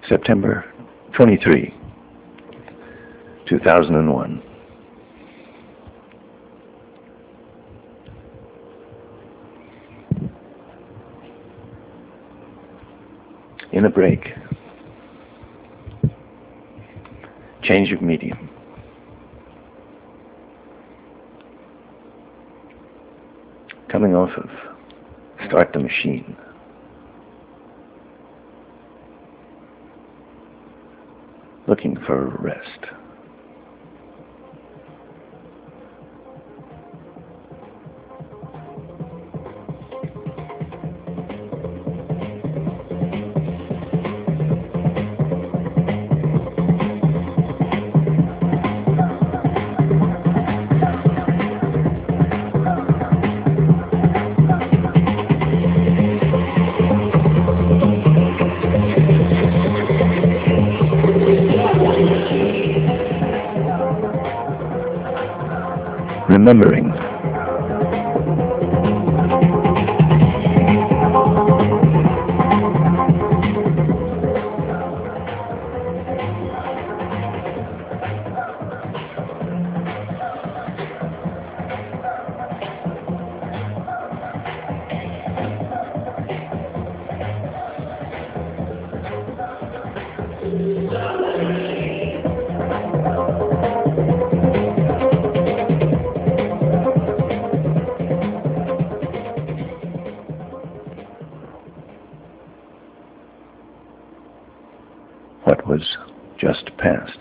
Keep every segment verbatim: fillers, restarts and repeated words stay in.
September twenty-third, two thousand one. In a break, change of medium. Coming off of Start the Machine. Looking for rest. Remembering. What was just past.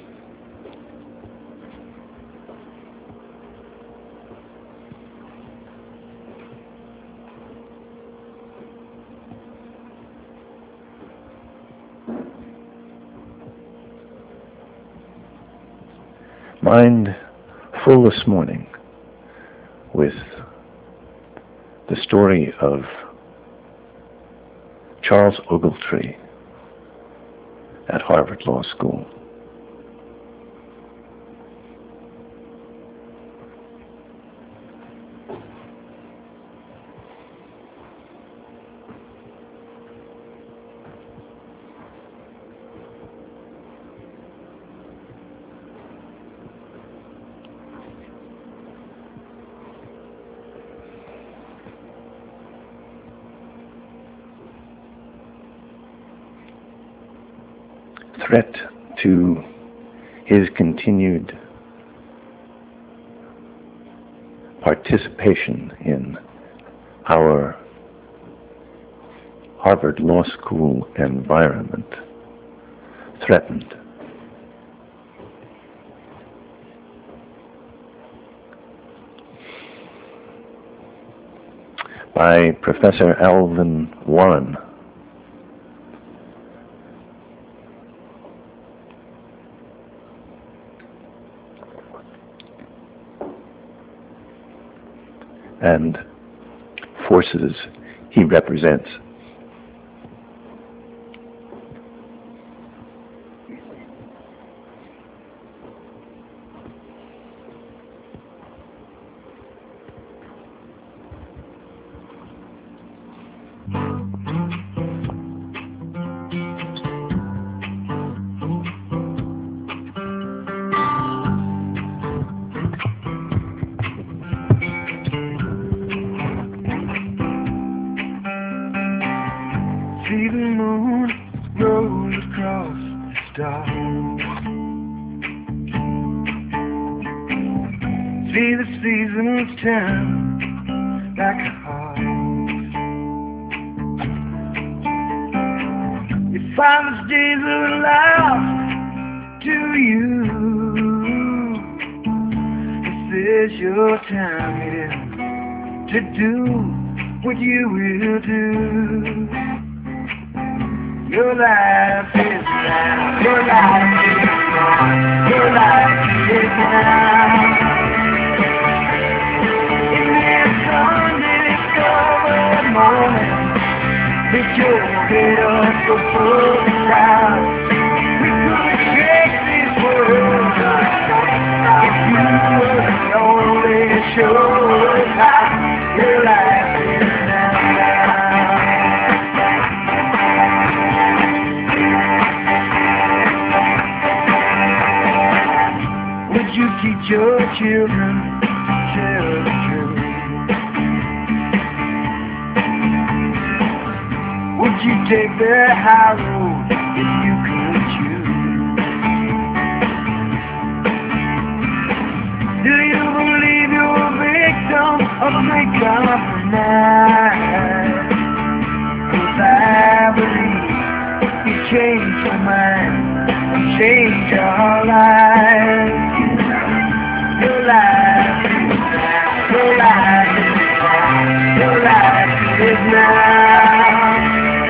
Mind full this morning with the story of Charles Ogletree at Harvard Law School. Threat to his continued participation in our Harvard Law School environment threatened. By Professor Alvin Warren. And forces he represents. See the moon roll across the stars. See the seasons turn like a heart. Your father's days are lost to you. This is your time here to do what you will do. Your life is now, your life is now, your life is now. In this undiscovered moment, that your head up before the clouds, we could shake this world if you would only show us how your life is now. your children tell the truth? Would you take the high road if you could choose? Do you believe you're a victim of a great compromise? 'Cause I believe you change your mind and change your life. Your life is now. Your life is now. Your life is now.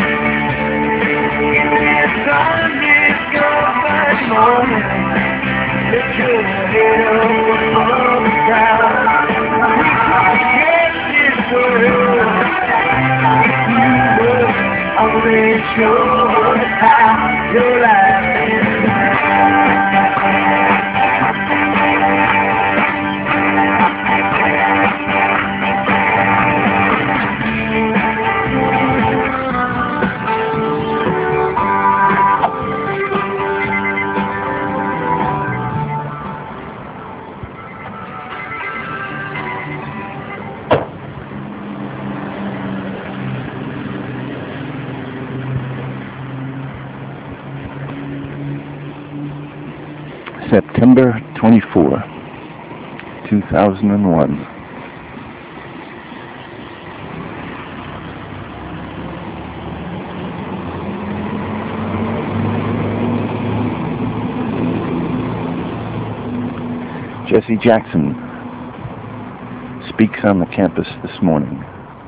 Sun is your first morning. Lift your head up above the crowd. We can get this world. You look, I'll let you how your life is now. September twenty-fourth, two thousand one. Jesse Jackson speaks on the campus this morning.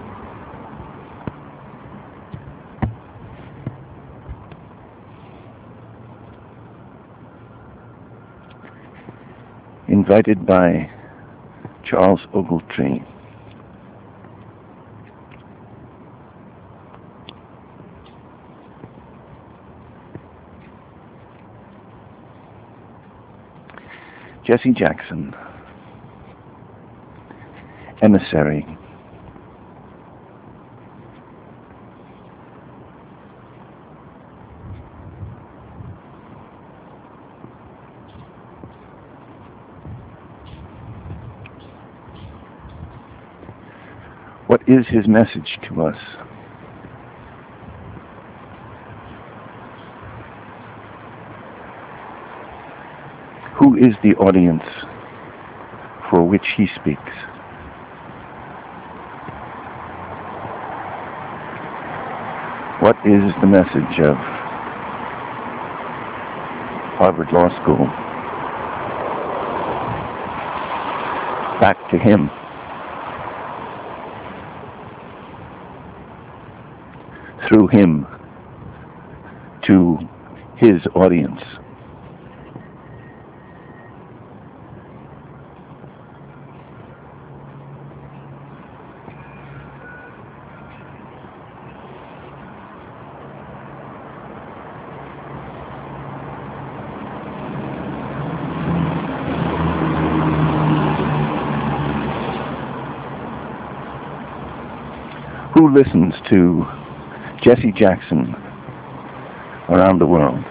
Invited by Charles Ogletree. Jesse Jackson, emissary. What is his message to us? Who is the audience for which he speaks? What is the message of Harvard Law School? Back to him. Through him to his audience. Who listens to Jesse Jackson around the world?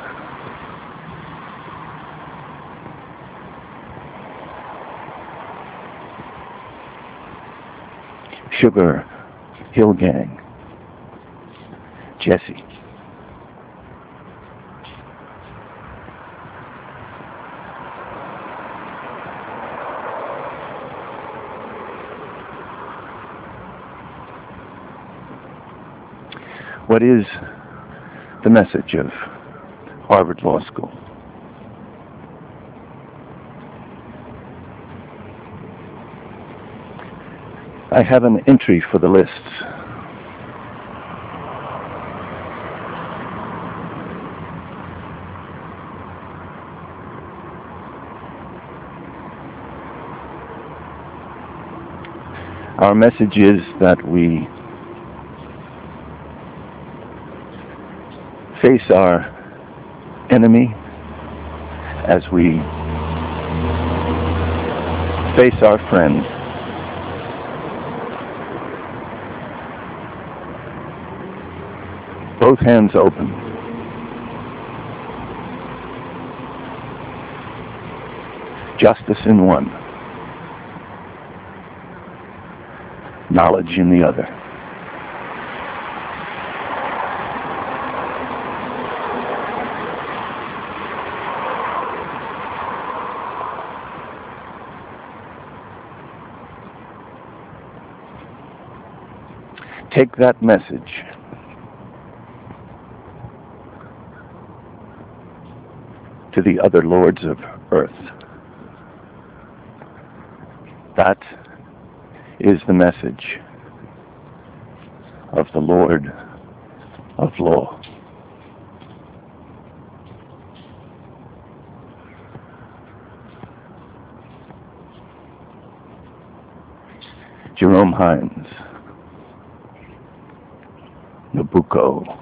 Sugar Hill Gang, Jesse. What is the message of Harvard Law School? I have an entry for the lists. Our message is that we face our enemy as we face our friend. Both hands open. Justice in one, knowledge in the other. Take that message to the other lords of earth. That is the message of the Lord of Law. Jerome Hines, Nabucco.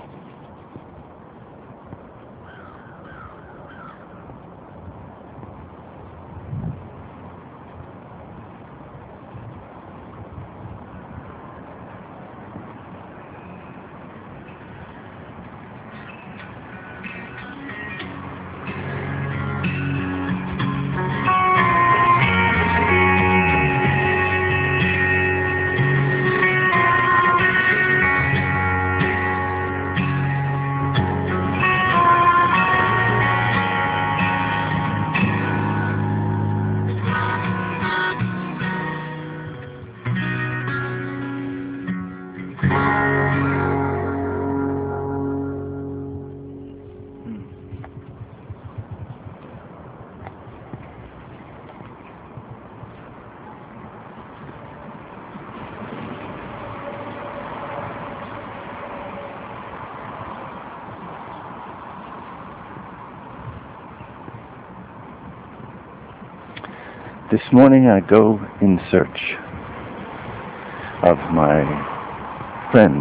This morning I go in search of my friend,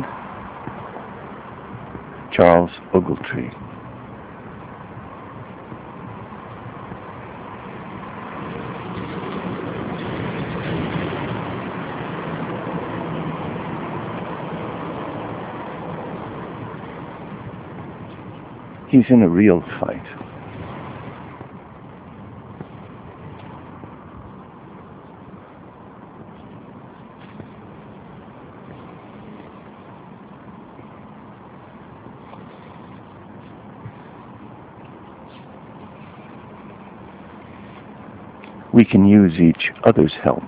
Charles Ogletree. He's in a real fight. We can use each other's help.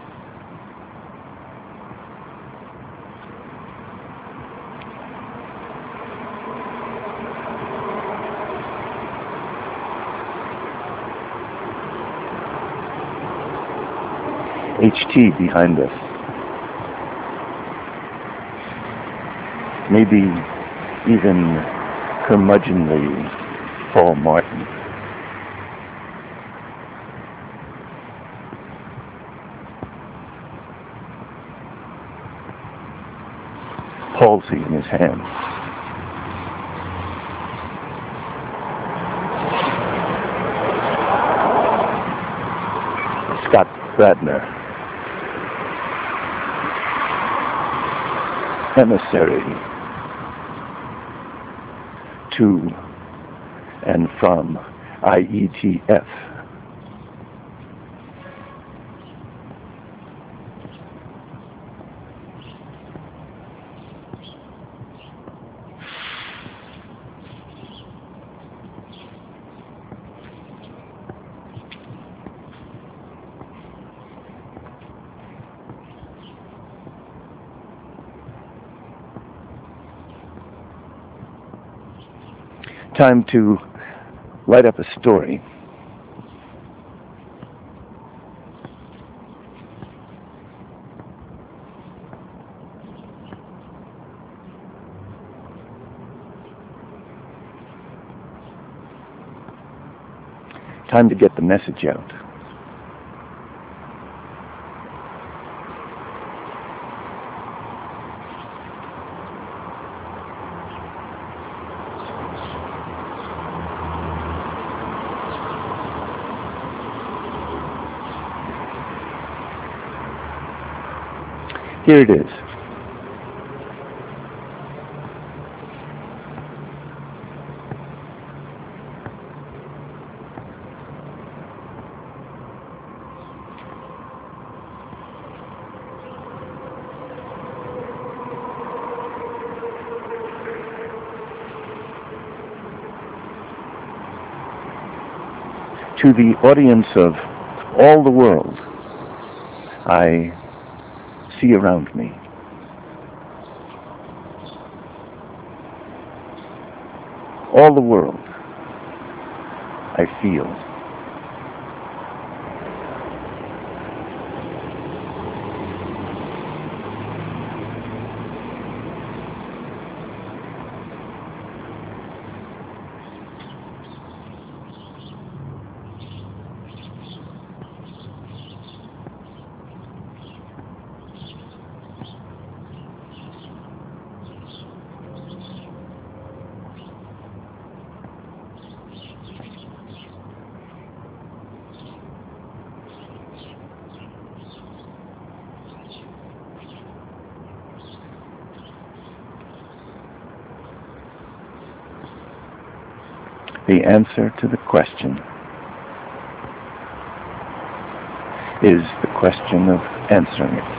H T behind us. Maybe even curmudgeonly Paul Martin. Palsy in his hand. Scott Bradner, emissary to and from I E T F. Time to write up a story. Time to get the message out. Here it is. To the audience of all the world, I see around me. All the world, I feel. The answer to the question is the question of answering it.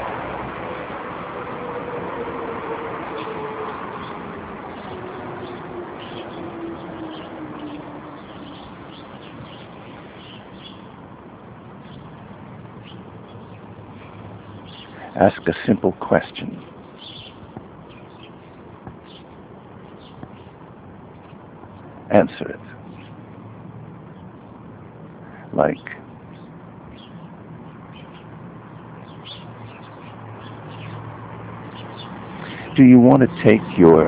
Ask a simple question. Answer it. Like, do you want to take your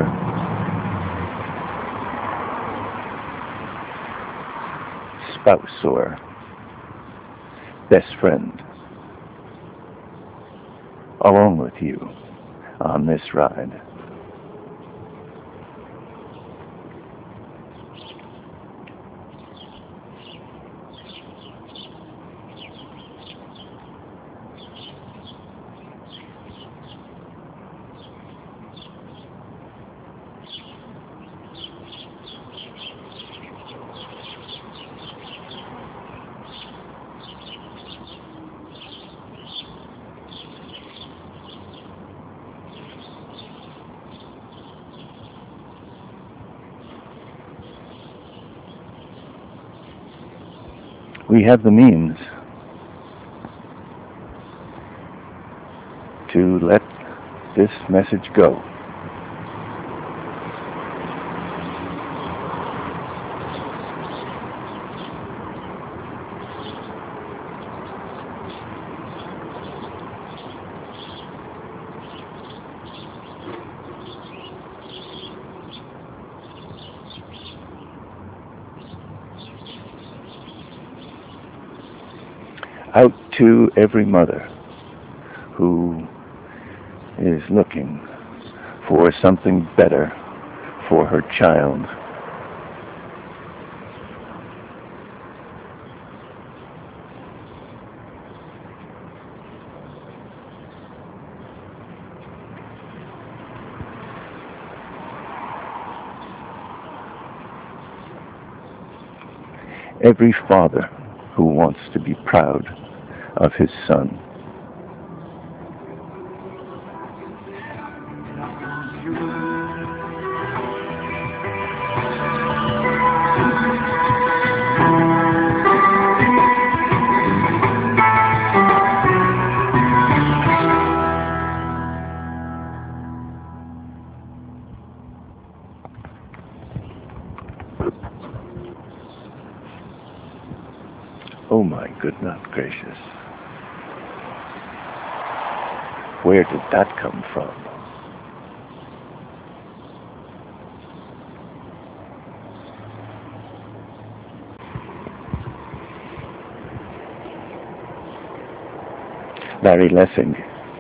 spouse or best friend along with you on this ride? We have the means to let this message go. Out to every mother who is looking for something better for her child. Every father who wants to be proud of his son. Oh my goodness gracious. Where did that come from? Larry Lessig.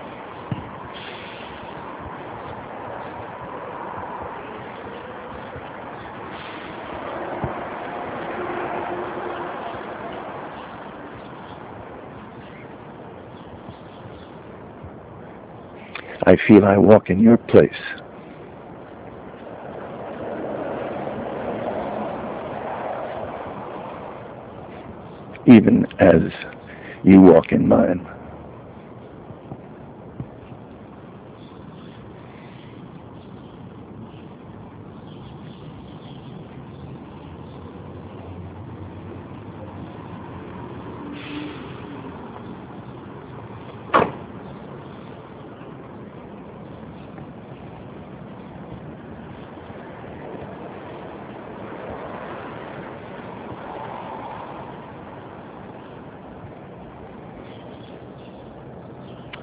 I feel I walk in your place. Even as you walk in mine.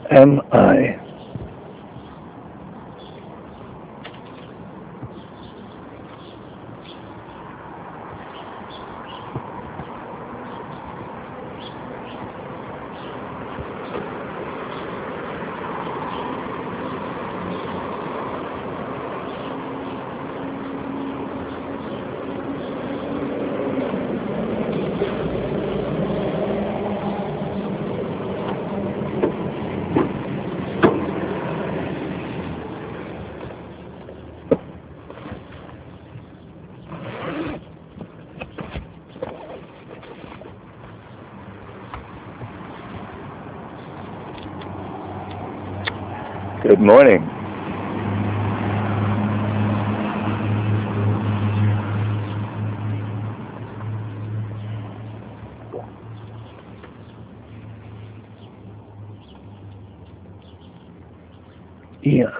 am I? Good morning. Eon.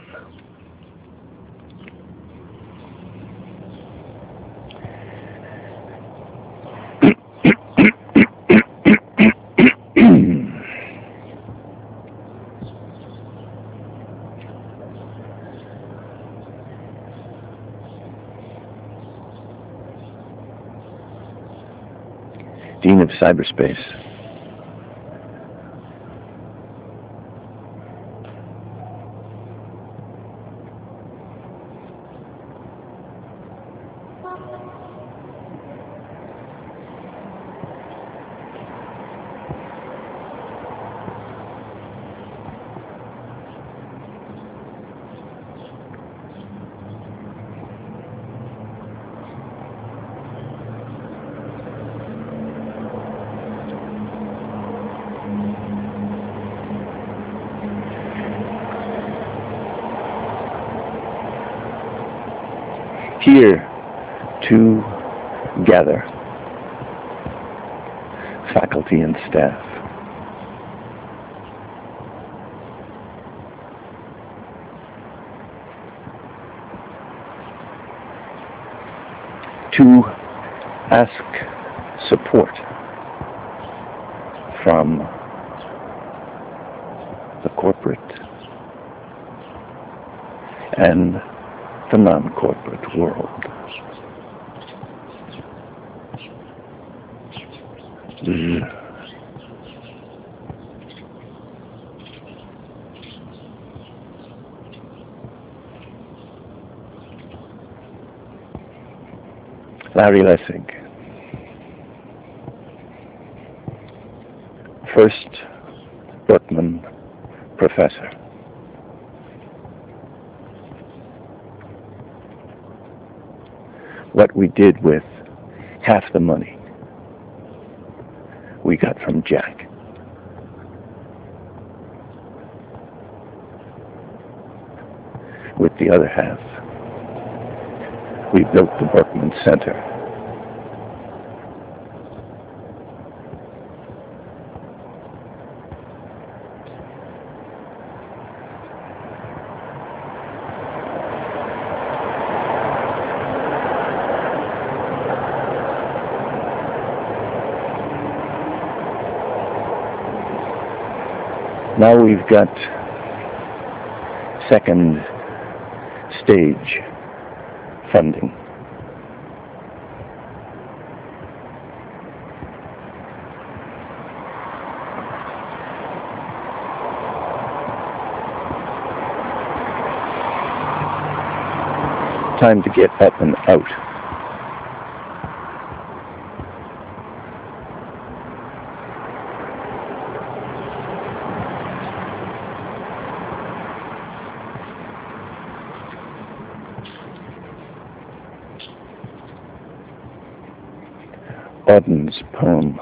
Dean of Cyberspace. Here to gather faculty and staff. To ask support from the corporate and the non-corporate world. Mm. Larry Lessig, first Berkman professor. What we did with half the money we got from Jack. With the other half, we built the Berkman Center. Now we've got second stage funding. Time to get up and out. Auden's poem.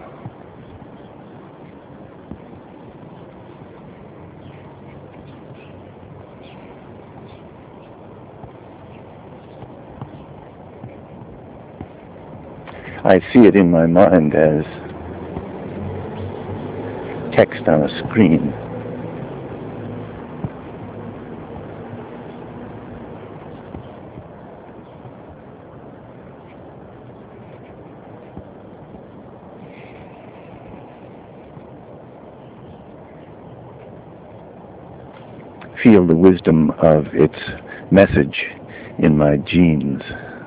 I see it in my mind as text on a screen. feel the wisdom of its message in my genes.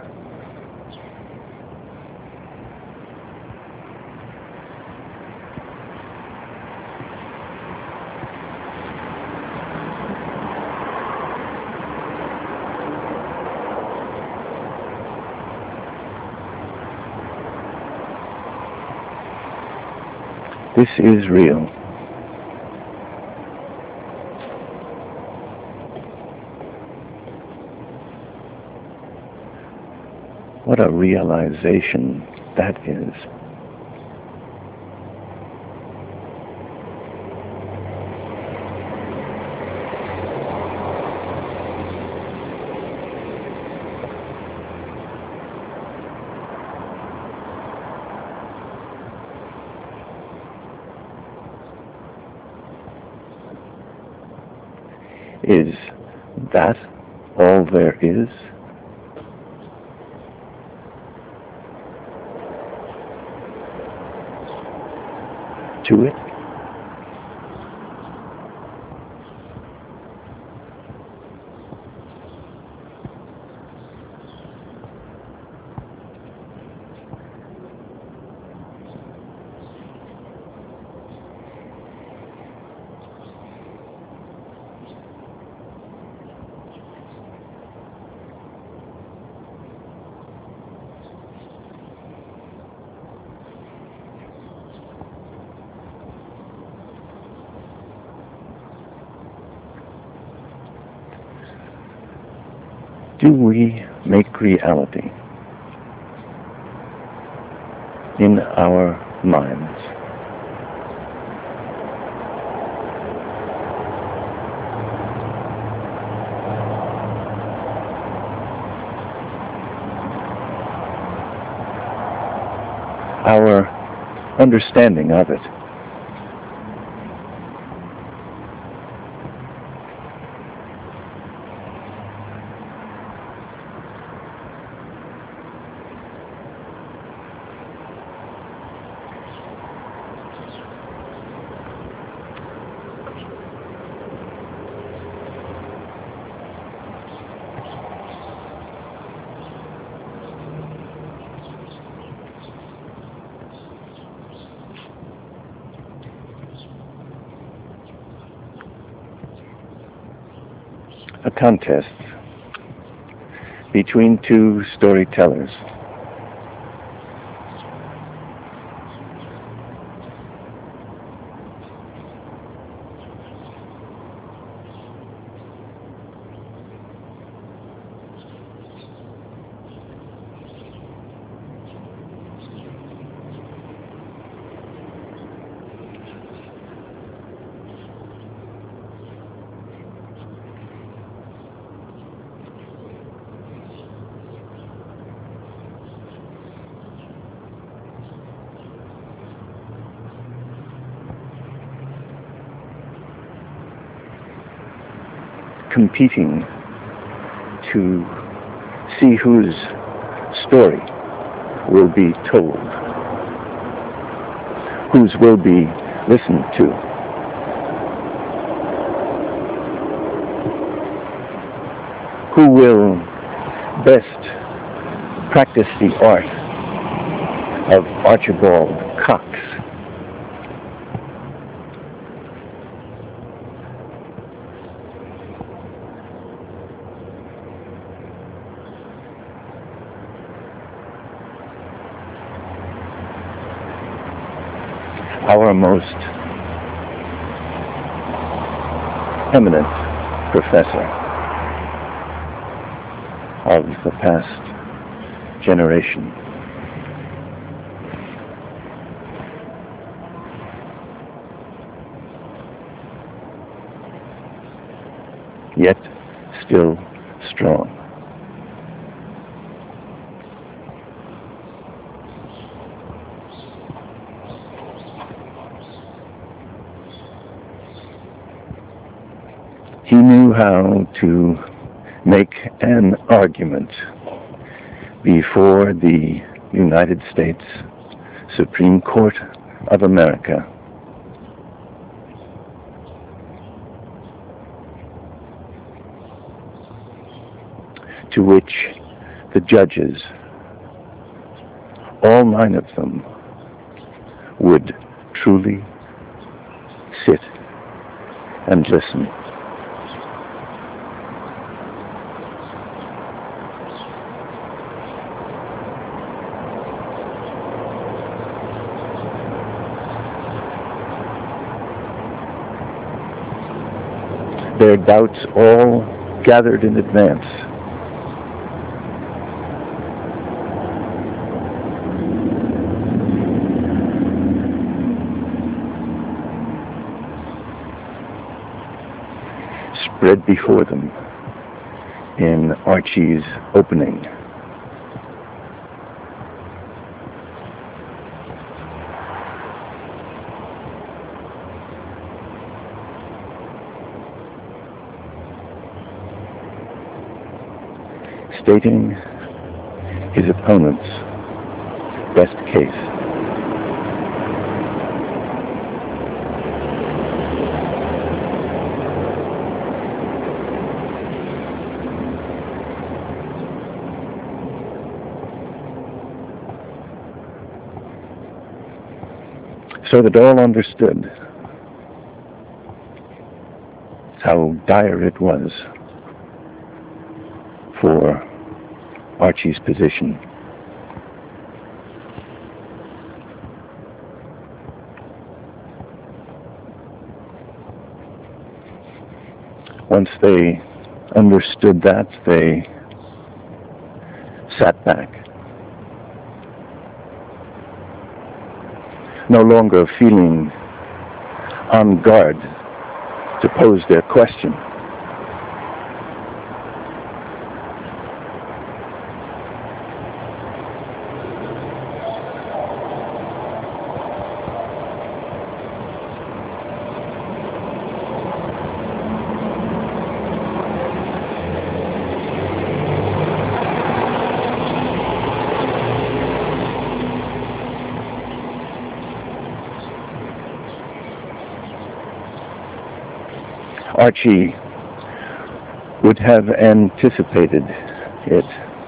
This is real. What a realization that is. Is that all there is? To it? Do we make reality in our minds? Our understanding of it. A contest between two storytellers. Competing to see whose story will be told, whose will be listened to. Who will best practice the art of Archibald Cox? Our most eminent professor of the past generation. Yet still strong. He knew how to make an argument before the United States Supreme Court of America to which the judges, all nine of them, would truly sit and listen. Their doubts all gathered in advance. Spread before them in Archie's opening. Stating his opponent's best case. So that all understood how dire it was for Archie's position. Once they understood that, they sat back, no longer feeling on guard to pose their question. Archie would have anticipated it.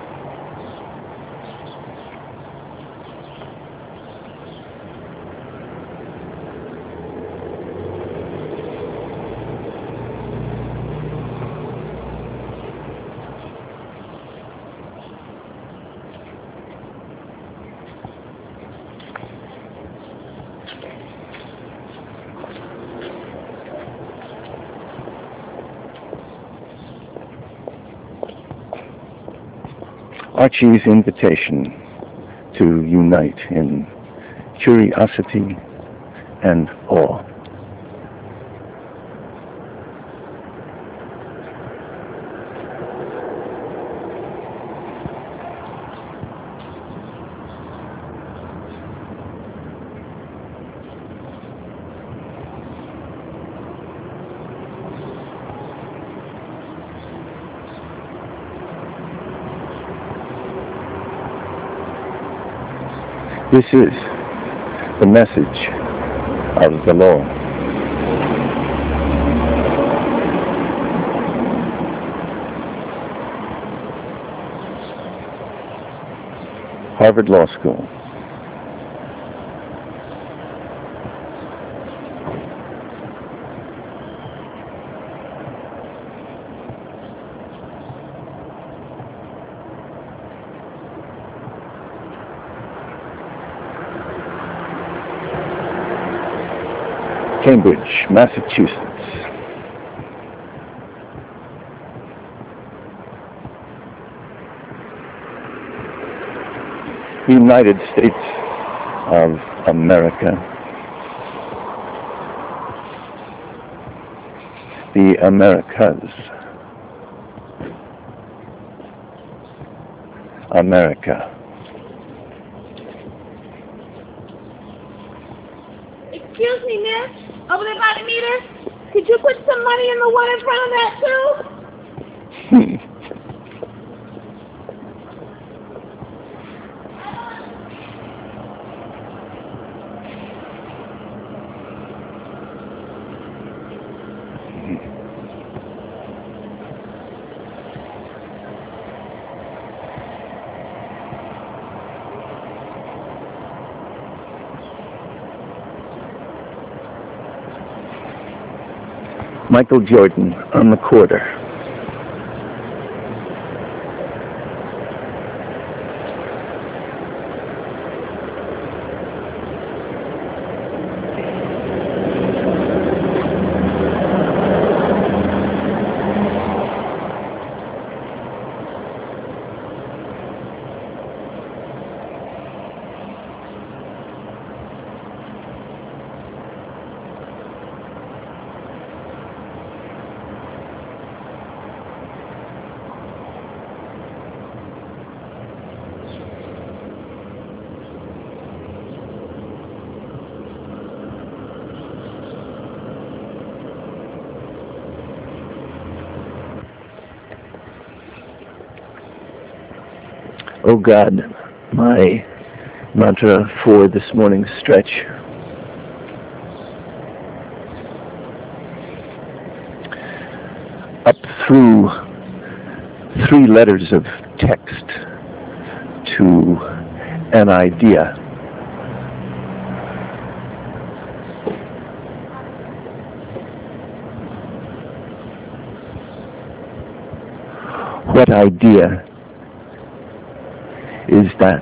Archie's invitation to unite in curiosity and awe. This is the message of the law. Harvard Law School. Cambridge, Massachusetts. United States of America. The Americas. America. Excuse me, miss. Over there by the meter, could you put some money in the one in front of that, too? Michael Jordan on the quarter. Oh God, my mantra for this morning's stretch. Up through three letters of text to an idea. What idea is that?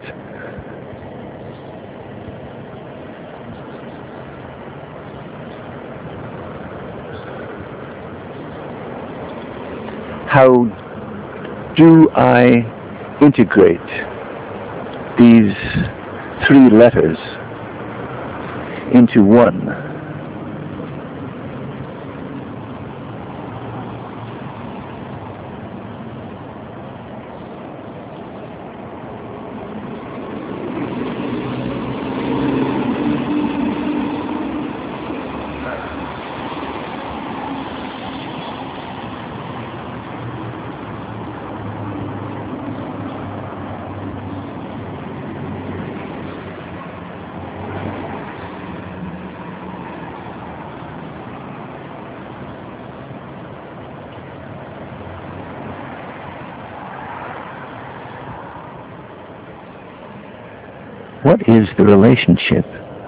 How do I integrate these three letters into one? What is the relationship,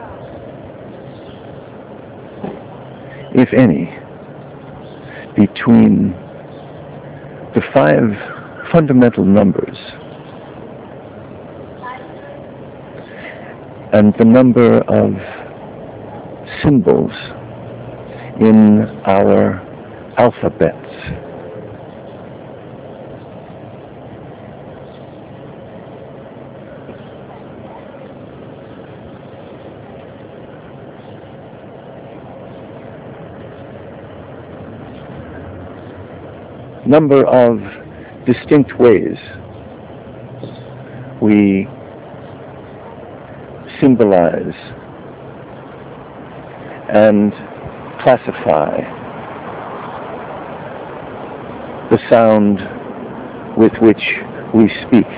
if any, between the five fundamental numbers and the number of symbols in our alphabets? Number of distinct ways we symbolize and classify the sound with which we speak.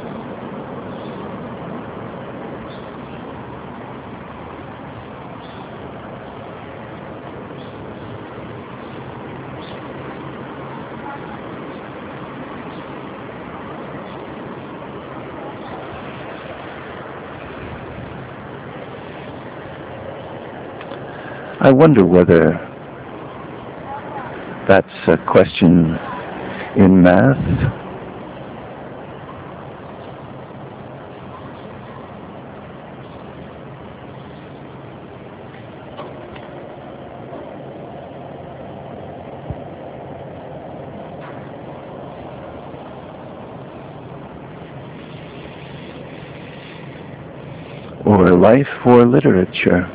I wonder whether that's a question in math. Or life or literature.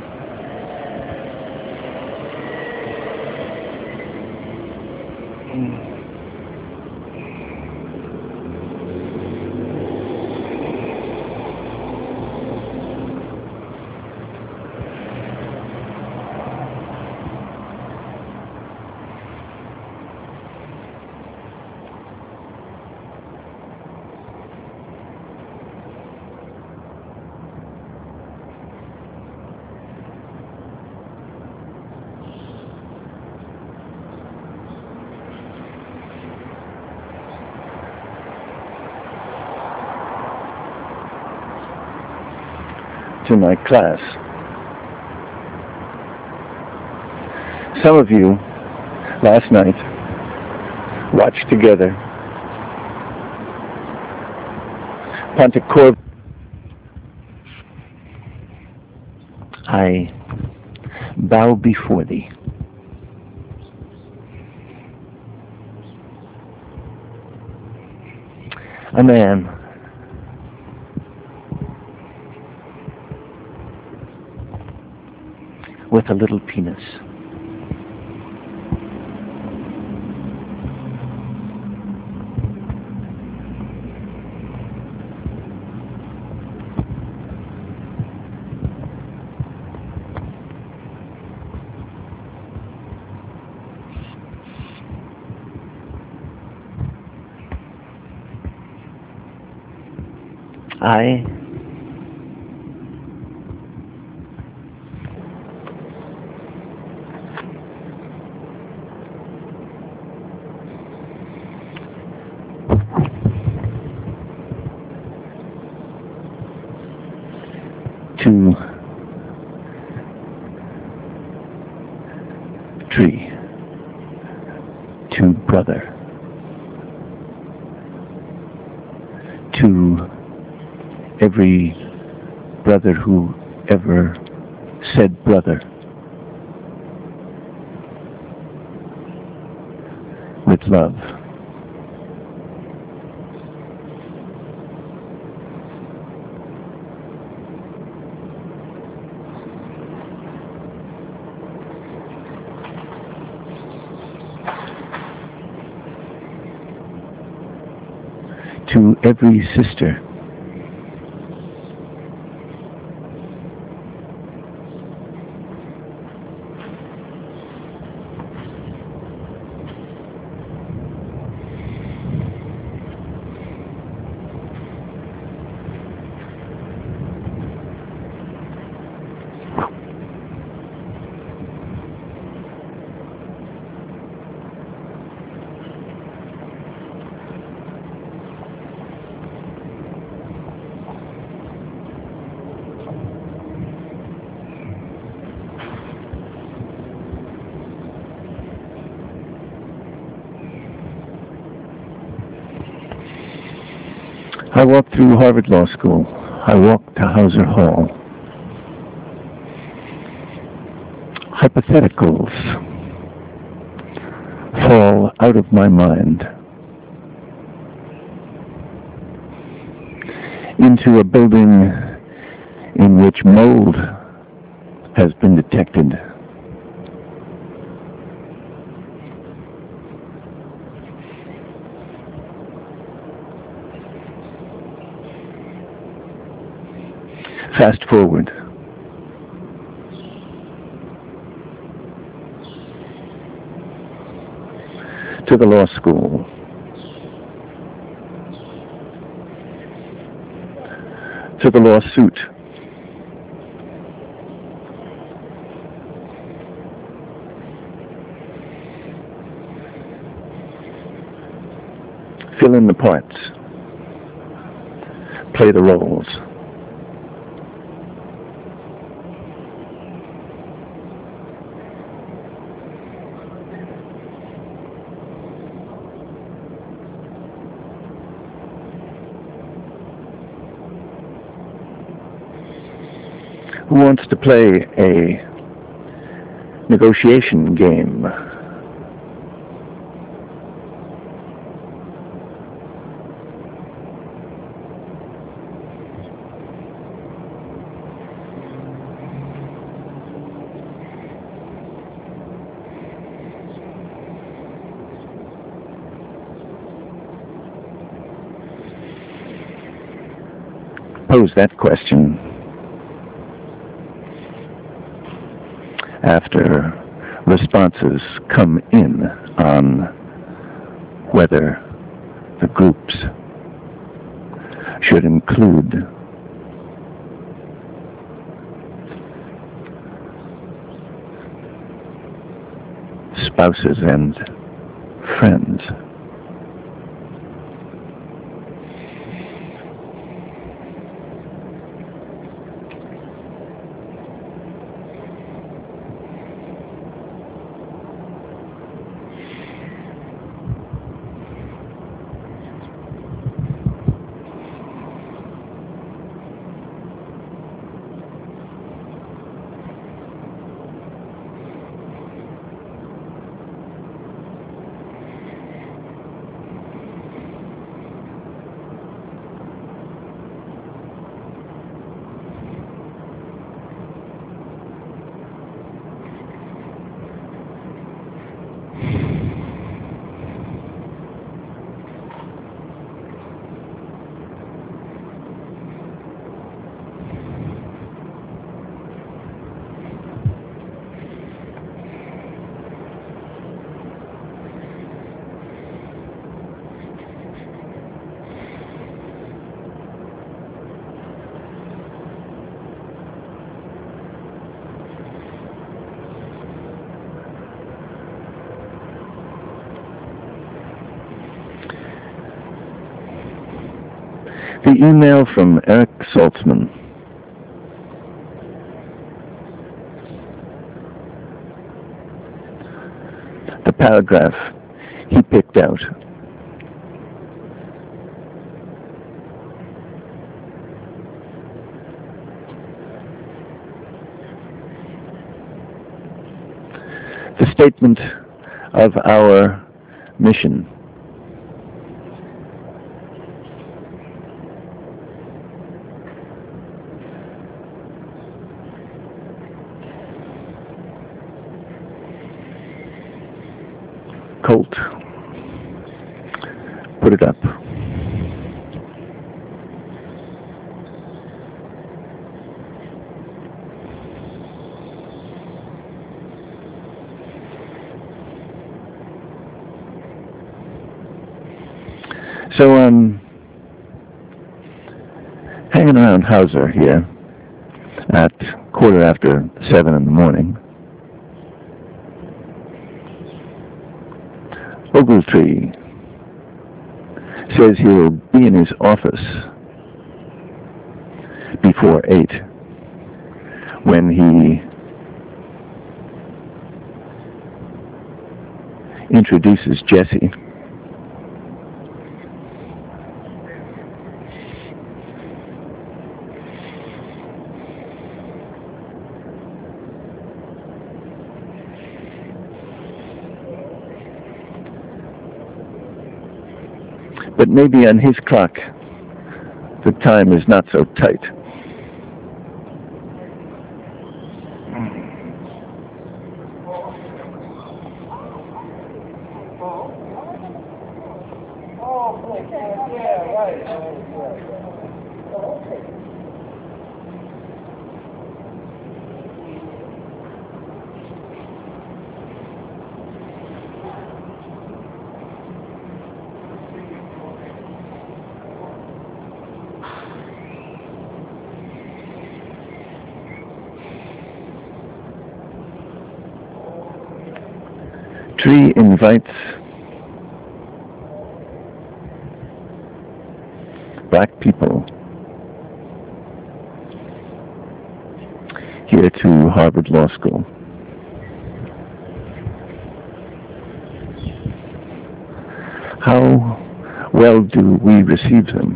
To my class. Some of you last night, watched together Ponte Corvo. I bow before thee. A man with a little penis. I to tree, to brother, to every brother who ever said brother with love. To every sister I walked through Harvard Law School. I walked to Hauser Hall. Hypotheticals fall out of my mind into a building in which mold has been detected. Fast forward. To the law school. To the lawsuit. Fill in the parts. Play the roles. Who wants to play a negotiation game? Pose that question after responses come in on whether the groups should include spouses and friends. The email from Eric Saltzman. The paragraph he picked out. The statement of our mission. Colt, put it up. So I'm hanging around Hauser here at quarter after seven in the morning. Ogletree says he'll be in his office before eight when he introduces Jesse. But maybe on his clock, the time is not so tight. Tree invites black people here to Harvard Law School. How well do we receive them?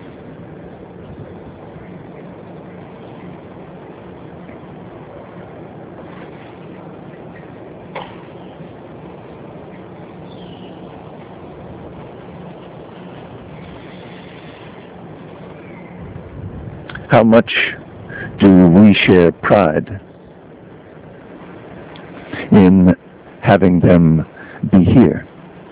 How much do we share pride in having them be here?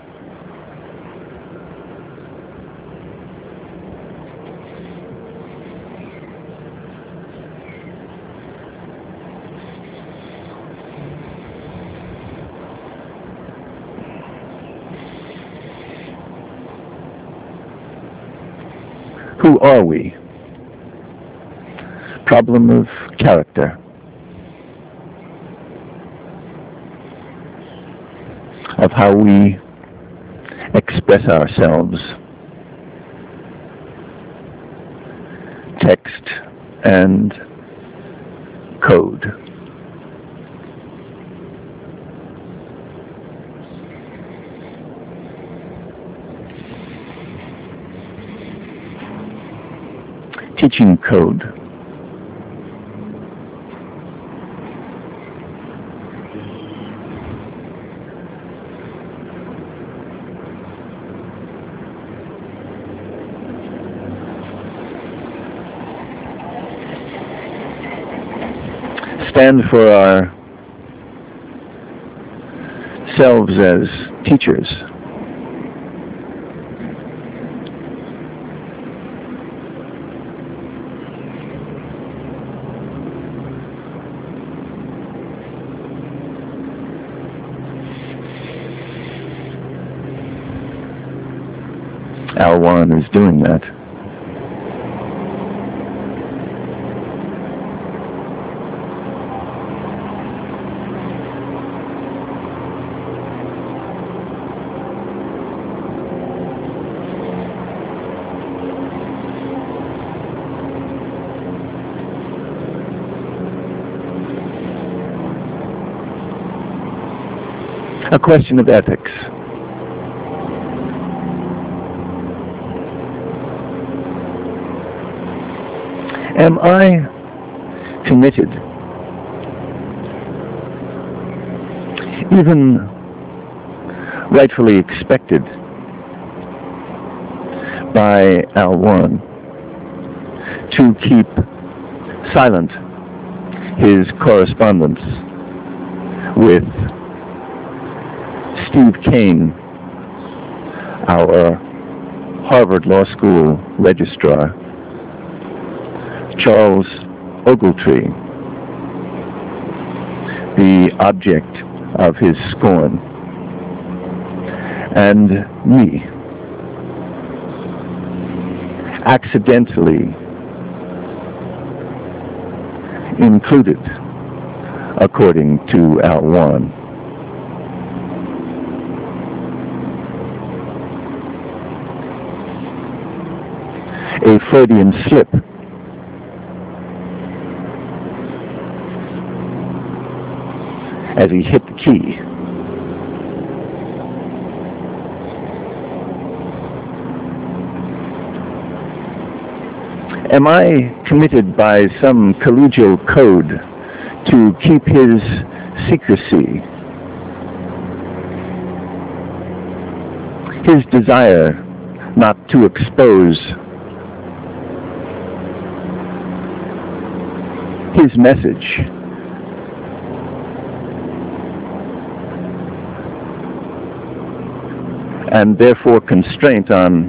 Who are we? Problem of character, of how we express ourselves, text and code. Teaching code. Stand for our selves as teachers. Alwan is doing that. a question of ethics. Am I committed, even rightfully expected by Al Warren, to keep silent his correspondence with Steve Kane, our Harvard Law School registrar, Charles Ogletree, the object of his scorn, and me, accidentally included, according to Al Warren. A Freudian slip. As he hit the key. Am I committed by some collegial code to keep his secrecy, his desire not to expose his message? And therefore constraint on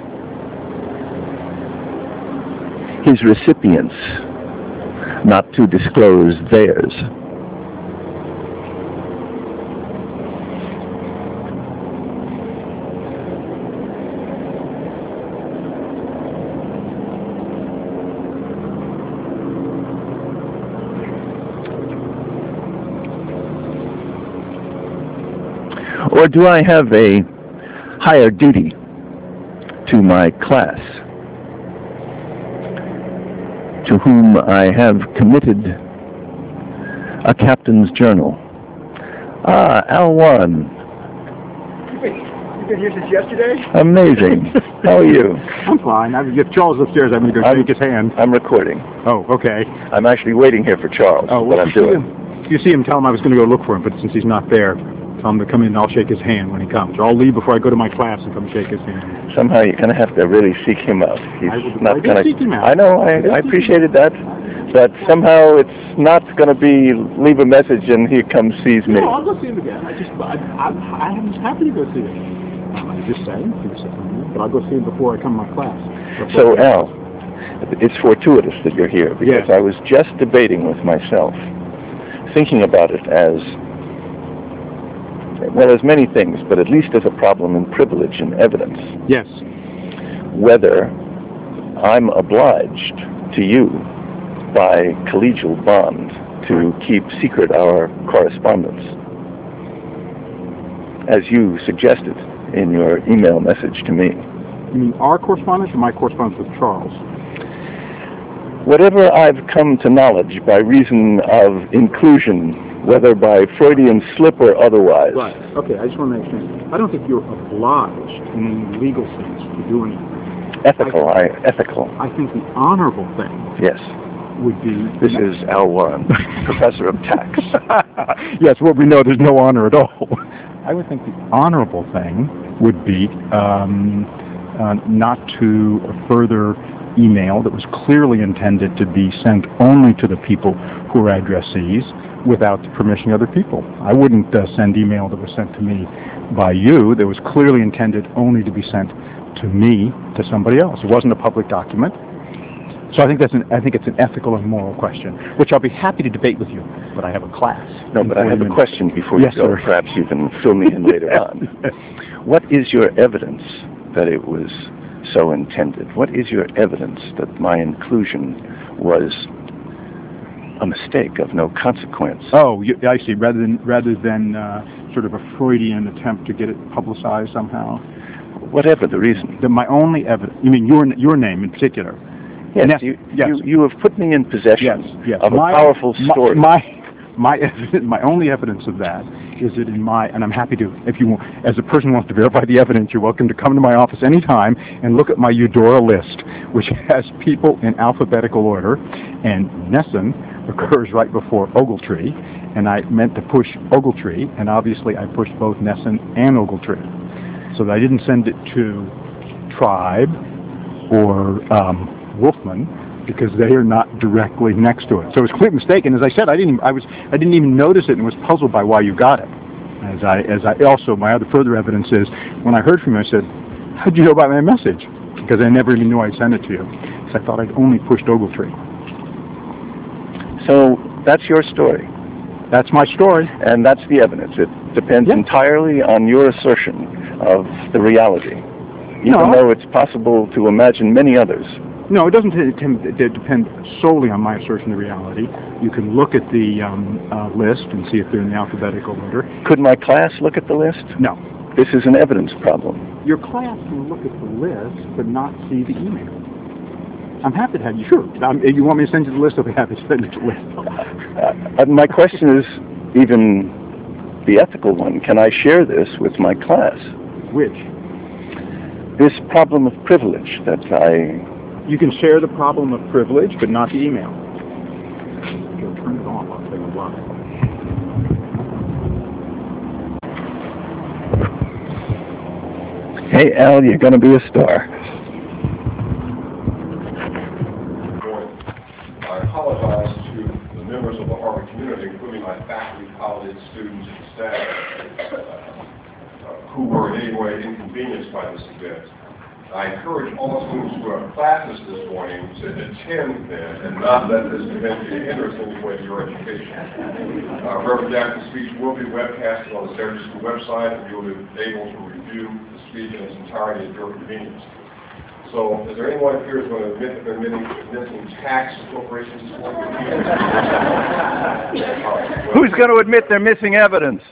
his recipients not to disclose theirs. Or do I have a higher duty to my class, to whom I have committed a captain's journal? Ah, Al Warren. You've been, you've been here since yesterday? Amazing. How are you? I'm fine. I, if Charles is upstairs, I'm going to go I'm, shake his hand. I'm recording. Oh, okay. I'm actually waiting here for Charles. Oh, what well, I'm doing. If you see him, tell him I was going to go look for him, but since he's not there, tell him to come in and I'll shake his hand when he comes. Or I'll leave before I go to my class and come shake his hand. Somehow you're going to have to really seek him out. He's I will- not I did going seek him out. I know, I did I, I seek appreciated that. But somehow it's not going to be leave a message and he comes sees me. No, I'll go see him again. I just, I, I, I'm happy to go see him. Um, I was just saying, he was saying, but I'll go see him before I come to my class. So Al, it's fortuitous that you're here because Yes. I was just debating with myself, thinking about it as, well, as many things, but at least as a problem in privilege and evidence. Yes. Whether I'm obliged to you by collegial bond to keep secret our correspondence, as you suggested in your email message to me. You mean our correspondence or my correspondence with Charles? Whatever I've come to knowledge by reason of inclusion, whether by Freudian slip or otherwise. Right. Okay, I just want to make sure. I don't think you're obliged in any legal sense to do anything. Ethical, I, ethical. I think the honorable thing Yes. would be... This is Al Warren, professor of tax. Yes, well, we know there's no honor at all. I would think the honorable thing would be um, uh, not to further email that was clearly intended to be sent only to the people who are addressees without the permission of other people. I wouldn't uh, send email that was sent to me by you that was clearly intended only to be sent to me, to somebody else. It wasn't a public document. So I think that's an, I think it's an ethical and moral question, which I'll be happy to debate with you, but I have a class. No, but I have a question before Yes, you go. sir. Perhaps you can fill me in later on. What is your evidence that it was so intended? What is your evidence that my inclusion was a mistake of no consequence? Oh, you, I see. Rather than rather than uh, sort of a Freudian attempt to get it publicized somehow. Whatever the reason. The, my only evidence. You mean your your name in particular? Yes, Yes, you, yes. you you have put me in possession Yes, yes. of My- a powerful my- story. My my evidence, my only evidence of that is it in my, and I'm happy to, if you want, as a person who wants to verify the evidence, you're welcome to come to my office anytime and look at my Eudora list, which has people in alphabetical order, and Nesson occurs right before Ogletree, and I meant to push Ogletree, and obviously I pushed both Nesson and Ogletree. So that I didn't send it to Tribe or um, Wolfman, because they are not directly next to it. So it was a complete mistake, and as I said, I didn't, I was, I didn't even notice it and was puzzled by why you got it. As I, as I also, my other further evidence is, when I heard from you, I said, how'd you know about my message? Because I never even knew I sent it to you. So I thought I'd only pushed Ogletree. So that's your story. That's my story. And that's the evidence. It depends Yeah. entirely on your assertion of the reality, even No. though it's possible to imagine many others. No, it doesn't t- t- t- depend solely on my assertion of reality. You can look at the um, uh, list and see if they're in the alphabetical order. Could my class look at the list? No. This is an evidence problem. Your class can look at the list but not see the email. I'm happy to have you. Sure. Um, if you want me to send you the list, I'll be happy to send you the list. Uh, my question is even the ethical one. Can I share this with my class? Which? This problem of privilege that I... You can share the problem of privilege, but not the email. You'll turn it off. I'll tell you why. Hey, Al, you're going to be a star. I apologize to the members of the Harvard community, including my faculty, colleagues, students, and staff, uh, who were in any way inconvenienced by this event. I encourage all students who have classes this morning to attend them and not let this event be a hindrance in any way to your education. Uh, Reverend Jackson's speech will be webcasted on the Syracuse School website, and you'll be able to review the speech in its entirety at your convenience. So, is there anyone here who's going to admit that they're missing, missing tax appropriations this morning? Right, Who's going to admit they're missing evidence?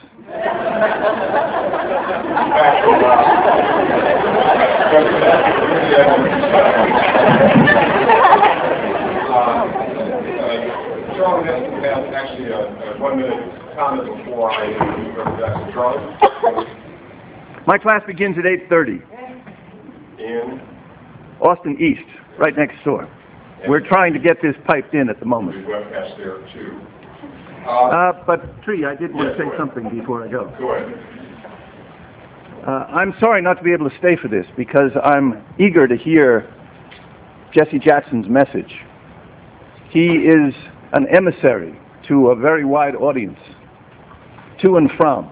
Charlie has actually a, a one-minute comment before I introduce Reverend Jackson. Charlie? My class begins at eight thirty. In? Austin East, right next door. We're trying to get this piped in at the We moment. webcast there too. Uh, Uh, but, Tree, I did want yes, to say go ahead. something before I go. Go ahead. Uh, I'm sorry not to be able to stay for this because I'm eager to hear Jesse Jackson's message. He is an emissary to a very wide audience, to and from.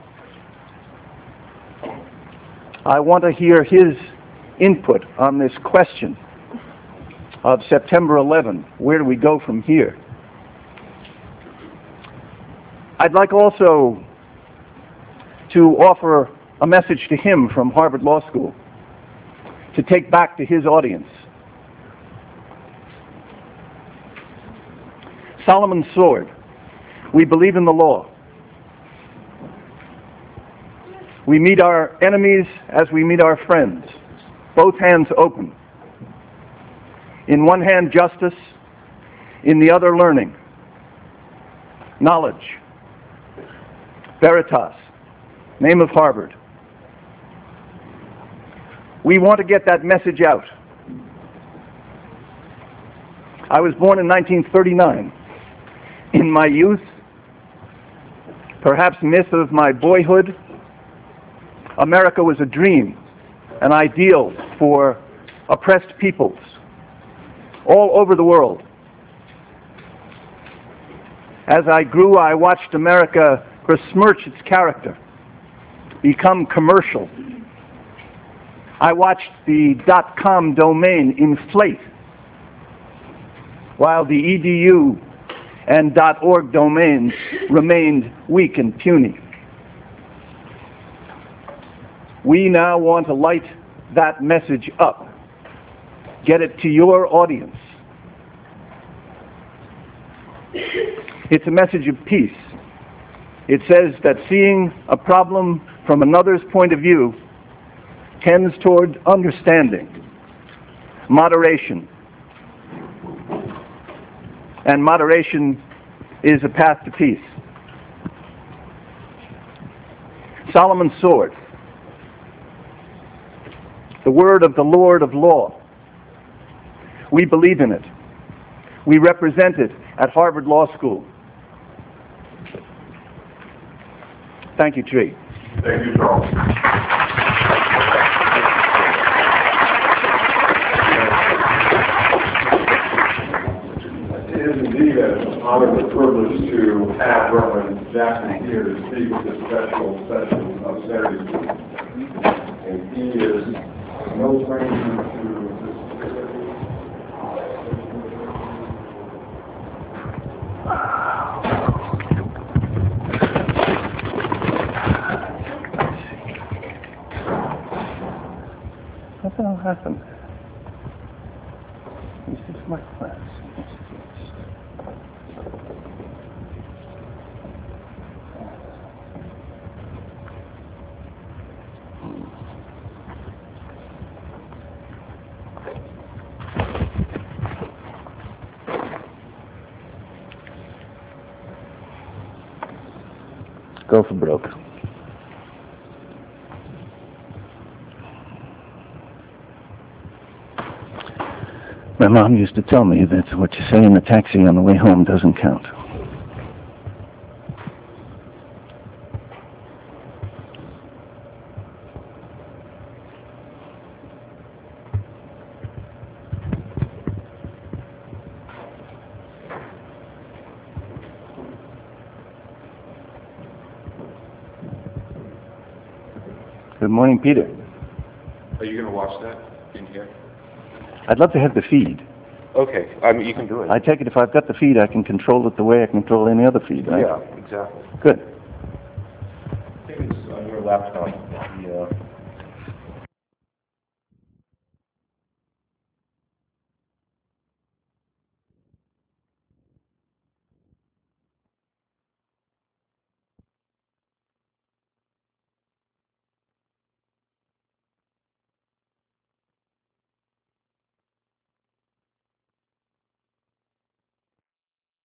I want to hear his input on this question of September eleventh. Where do we go from here? I'd like also to offer a message to him from Harvard Law School to take back to his audience. Solomon's sword. We believe in the law. We meet our enemies as we meet our friends, both hands open. In one hand, justice, in the other, learning, knowledge, veritas, name of Harvard. We want to get that message out. I was born in nineteen thirty-nine. In my youth, perhaps myth of my boyhood, America was a dream, an ideal for oppressed peoples all over the world. As I grew, I watched America besmirch its character, become commercial. I watched the .com domain inflate, while the E D U and .org domains remained weak and puny. We now want to light that message up, get it to your audience. It's a message of peace. It says that seeing a problem from another's point of view tends toward understanding, moderation. And moderation is a path to peace. Solomon's sword, the word of the Lord of law. We believe in it. We represent it at Harvard Law School. Thank you, Tree. Thank you, Charles. It is indeed an honor and privilege to have Reverend Jackson here to speak at this special session of Saturday School. And he is no stranger to this. What the hell happened? This is my class. Go for broke. My mom used to tell me that what you say in the taxi on the way home doesn't count. Good morning, Peter. Are you going to watch that in here? I'd love to have the feed. Okay, I mean, you can do it. I take it if I've got the feed, I can control it the way I control any other feed, right? Yeah, exactly. Good. I think it's on your laptop. The, uh,